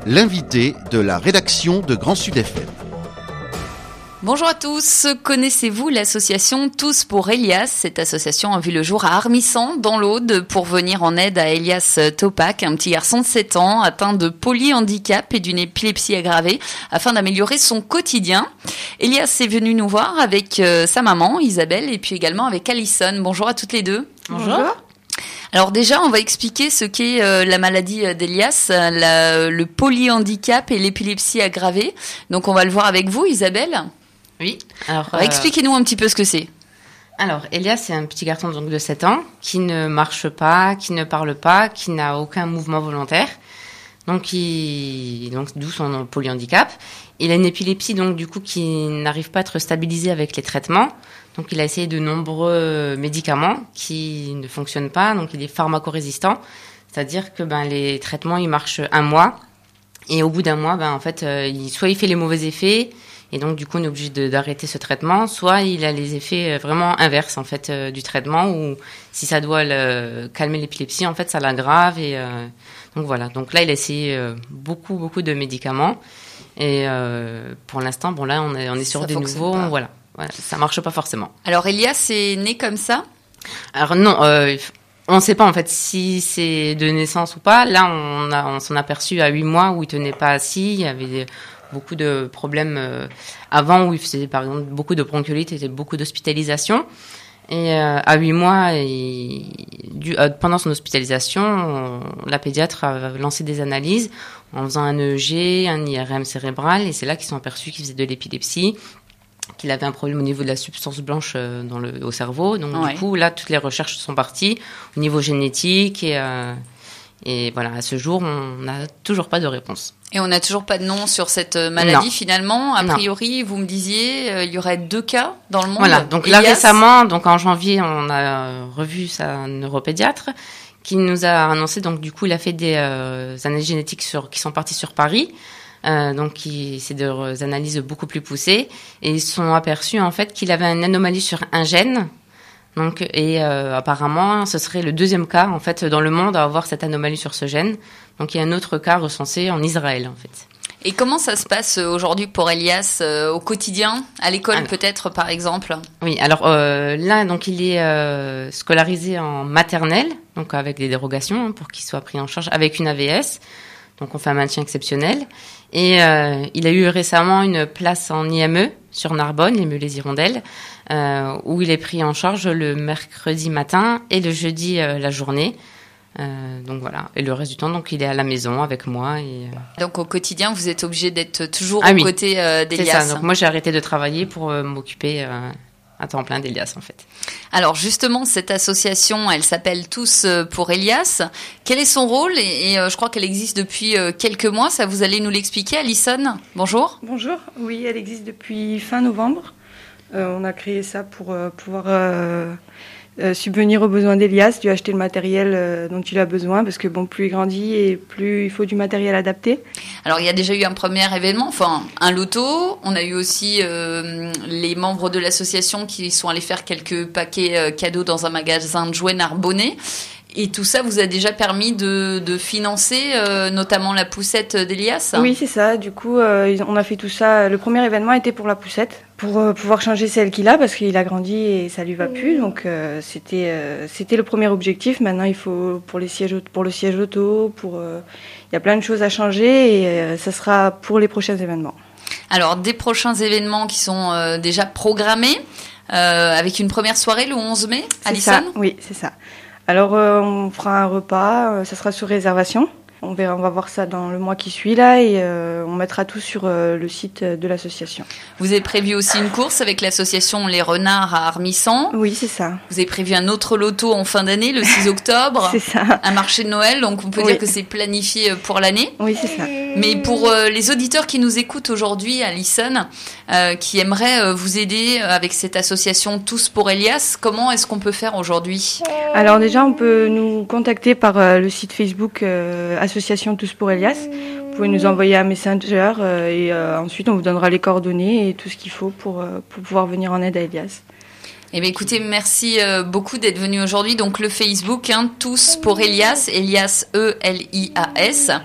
l'invité de la rédaction de Grand Sud FM. Bonjour à tous, connaissez-vous l'association Tous pour Elias ? Cette association a vu le jour à Armissant, dans l'Aude, pour venir en aide à Elias Topac, un petit garçon de 7 ans atteint de polyhandicap et d'une épilepsie aggravée, afin d'améliorer son quotidien. Elias est venu nous voir avec sa maman, Isabelle, et puis également avec Alison. Bonjour à toutes les deux. Bonjour. Alors déjà, on va expliquer ce qu'est la maladie d'Elias, le polyhandicap et l'épilepsie aggravée. Donc on va le voir avec vous, Isabelle. Oui. Alors, expliquez-nous un petit peu ce que c'est. Alors, Elias, c'est un petit garçon donc, de 7 ans qui ne marche pas, qui ne parle pas, qui n'a aucun mouvement volontaire. Donc d'où son nom, polyhandicap. Il a une épilepsie donc du coup qui n'arrive pas à être stabilisée avec les traitements. Donc il a essayé de nombreux médicaments qui ne fonctionnent pas. Donc il est pharmacorésistant, c'est-à-dire que les traitements ils marchent un mois et au bout d'un mois en fait soit il fait les mauvais effets. Et donc, du coup, on est obligé d'arrêter ce traitement. Soit il a les effets vraiment inverses, en fait, du traitement, ou si ça doit calmer l'épilepsie, en fait, ça l'aggrave. Et donc, voilà. Donc là, il a essayé beaucoup de médicaments. Et pour l'instant, là, on est sur des nouveaux. Voilà, ça marche pas forcément. Alors, Elias est né comme ça ? Alors, non, on ne sait pas, en fait, si c'est de naissance ou pas. Là, on s'en a aperçu à 8 mois où il tenait pas assis. Il y avait beaucoup de problèmes avant où il faisait par exemple beaucoup de bronchiolite et beaucoup d'hospitalisation. Et à 8 mois, pendant son hospitalisation, la pédiatre a lancé des analyses en faisant un EEG, un IRM cérébral, et c'est là qu'ils sont aperçus qu'il faisait de l'épilepsie, qu'il avait un problème au niveau de la substance blanche au cerveau. Donc du coup, là, toutes les recherches sont parties au niveau génétique et voilà, à ce jour, on n'a toujours pas de réponse. Et on n'a toujours pas de nom sur cette maladie finalement. A priori, vous me disiez, il y aurait 2 cas dans le monde. Voilà, donc là récemment, donc en janvier, on a revu sa neuropédiatre qui nous a annoncé, donc du coup, il a fait des analyses génétiques qui sont parties sur Paris. Donc c'est des analyses beaucoup plus poussées. Et ils sont aperçus en fait qu'il avait une anomalie sur un gène. Donc, apparemment, ce serait le 2e cas, en fait, dans le monde à avoir cette anomalie sur ce gène. Donc, il y a un autre cas recensé en Israël, en fait. Et comment ça se passe aujourd'hui pour Elias au quotidien, à l'école peut-être, par exemple ? Oui, alors là, donc, il est scolarisé en maternelle, donc avec des dérogations pour qu'il soit pris en charge avec une AVS. Donc, on fait un maintien exceptionnel. Et il a eu récemment une place en IME sur Narbonne, les Hirondelles, où il est pris en charge le mercredi matin et le jeudi la journée. Donc voilà. Et le reste du temps, donc il est à la maison avec moi. Donc au quotidien, vous êtes obligé d'être toujours aux côtés d'Elias. C'est ça. Donc moi, j'ai arrêté de travailler pour m'occuper à temps plein d'Elias, en fait. Alors justement, cette association, elle s'appelle Tous pour Elias. Quel est son rôle ? Et je crois qu'elle existe depuis quelques mois. Ça, vous allez nous l'expliquer, Alison. Bonjour. Bonjour. Oui, elle existe depuis fin novembre. On a créé ça pour pouvoir subvenir aux besoins d'Elias, lui acheter le matériel dont il a besoin, parce que plus il grandit et plus il faut du matériel adapté. Alors il y a déjà eu un premier événement, un loto. On a eu aussi les membres de l'association qui sont allés faire quelques paquets cadeaux dans un magasin de jouets narbonnais. Et tout ça vous a déjà permis de financer notamment la poussette d'Elias ? Oui, c'est ça. Du coup, on a fait tout ça. Le premier événement était pour la poussette, pour pouvoir changer celle qu'il a, parce qu'il a grandi et ça lui va plus. Donc, c'était le premier objectif. Maintenant, il faut pour le siège auto, il y a plein de choses à changer et ça sera pour les prochains événements. Alors, des prochains événements qui sont déjà programmés, avec une première soirée le 11 mai, Alison ? Oui, c'est ça. Alors, on fera un repas, ça sera sur réservation. On va voir ça dans le mois qui suit là et on mettra tout sur le site de l'association. Vous avez prévu aussi une course avec l'association Les Renards à Armissant. Oui, c'est ça. Vous avez prévu un autre loto en fin d'année, le 6 octobre. C'est ça. Un marché de Noël, donc on peut dire que c'est planifié pour l'année. Oui, c'est ça. Mais pour les auditeurs qui nous écoutent aujourd'hui, Alison, qui aimeraient vous aider avec cette association Tous pour Elias, comment est-ce qu'on peut faire aujourd'hui ? Alors déjà, on peut nous contacter par le site Facebook Association Tous pour Elias. Vous pouvez nous envoyer un messenger et ensuite on vous donnera les coordonnées et tout ce qu'il faut pour pouvoir venir en aide à Elias. Eh bien, écoutez, merci beaucoup d'être venu aujourd'hui. Donc, le Facebook, Tous pour Elias, Elias, E-L-I-A-S.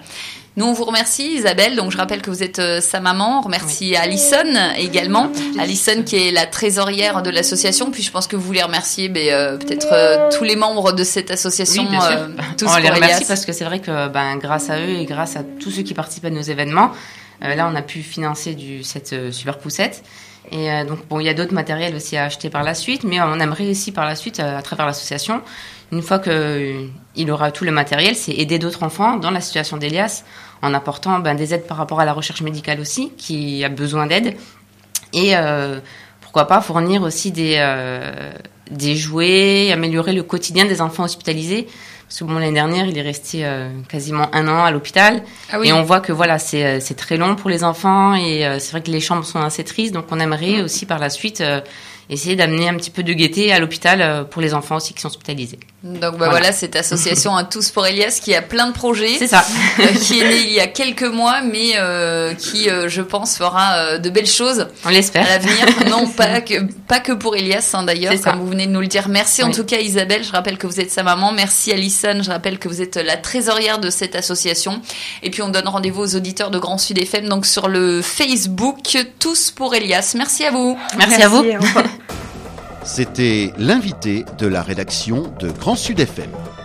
Nous, on vous remercie, Isabelle. Donc, je rappelle que vous êtes sa maman. On remercie Alison également. Alison qui est la trésorière de l'association. Puis, je pense que vous voulez remercier peut-être tous les membres de cette association. Oui, bien sûr. Tous on les remercie Elias. parce que c'est vrai que grâce à eux et grâce à tous ceux qui participent à nos événements, là, on a pu financer cette super poussette. Et donc, il y a d'autres matériels aussi à acheter par la suite. Mais on aimerait aussi par la suite, à travers l'association, une fois qu'il aura tout le matériel, c'est aider d'autres enfants dans la situation d'Elias en apportant des aides par rapport à la recherche médicale aussi, qui a besoin d'aide. Et pourquoi pas fournir aussi des jouets, améliorer le quotidien des enfants hospitalisés. Parce que l'année dernière, il est resté quasiment 1 an à l'hôpital. Ah oui. Et on voit que c'est très long pour les enfants. Et c'est vrai que les chambres sont assez tristes. Donc on aimerait aussi par la suite essayer d'amener un petit peu de gaieté à l'hôpital pour les enfants aussi qui sont hospitalisés. Donc voilà, cette association à Tous pour Elias qui a plein de projets. C'est ça. Qui est née il y a quelques mois, mais qui, je pense, fera de belles choses. On l'espère. À l'avenir. Non, pas que pour Elias, d'ailleurs, c'est comme vous venez de nous le dire. Merci en tout cas, Isabelle. Je rappelle que vous êtes sa maman. Merci Alison. Je rappelle que vous êtes la trésorière de cette association. Et puis on donne rendez-vous aux auditeurs de Grand Sud FM, donc sur le Facebook Tous pour Elias. Merci à vous. Merci à vous. C'était l'invité de la rédaction de Grand Sud FM.